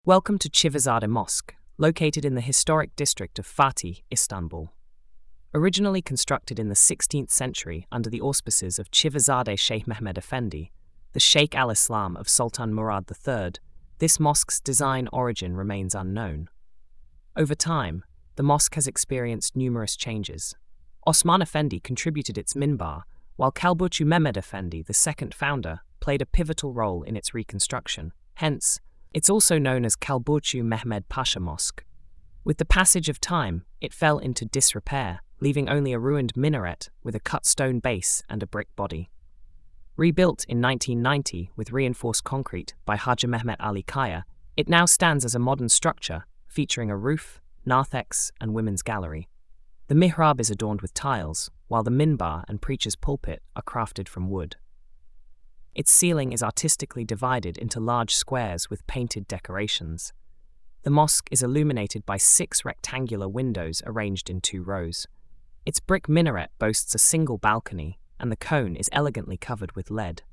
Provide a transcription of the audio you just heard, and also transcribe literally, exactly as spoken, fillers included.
Welcome to Çivizade Mosque, located in the historic district of Fatih, Istanbul. Originally constructed in the sixteenth century under the auspices of Çivizade Sheikh Mehmed Effendi, the Sheikh al-Islam of Sultan Murad the third, this mosque's design origin remains unknown. Over time, the mosque has experienced numerous changes. Osman Effendi contributed its minbar, while Kalburcu Mehmed Effendi, the second founder, played a pivotal role in its reconstruction. Hence, it's also known as Kalburcu Mehmed Pasha Mosque. With the passage of time, it fell into disrepair, leaving only a ruined minaret with a cut stone base and a brick body. Rebuilt in nineteen ninety with reinforced concrete by Haji Mehmet Ali Kaya, it now stands as a modern structure featuring a roof, narthex, and women's gallery. The mihrab is adorned with tiles, while the minbar and preacher's pulpit are crafted from wood. Its ceiling is artistically divided into large squares with painted decorations. The mosque is illuminated by six rectangular windows arranged in two rows. Its brick minaret boasts a single balcony, and the cone is elegantly covered with lead.